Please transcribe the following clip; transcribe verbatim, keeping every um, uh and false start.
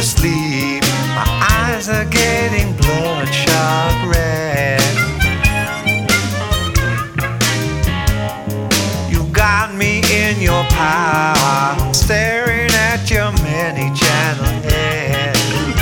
sleep. My eyes are getting bloodshot red. You got me in your power.